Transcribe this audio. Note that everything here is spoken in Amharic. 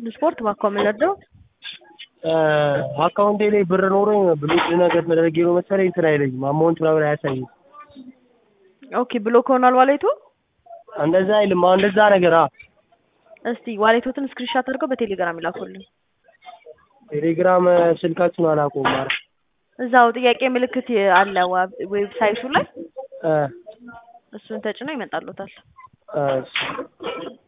ስፖርት ማኮመለደው አካውንቴ ላይ ብር ኖሮኝ ብሎክ ነገር ተደርጌ ነው መሰለኝ እንትን አይለኝም አማውንት ምናምን አያሳይም። ኦኬ ብሎክ ሆኗል ዋሌቱ? እንደዛ አይልም። አሁን እንደዛ ነገር እስቲ ዋሌቶትን ስክሪንሾት አድርገው በቴሌግራም ይላኩልኝ። ቴሌግራም ስልካችሁን አላውቀውም ማለት እዛው ጥያቄ ምልክት አለ ዌብሳይቱ ላይ እ እሱን ተጭነው ይመጣሉታል። እሺ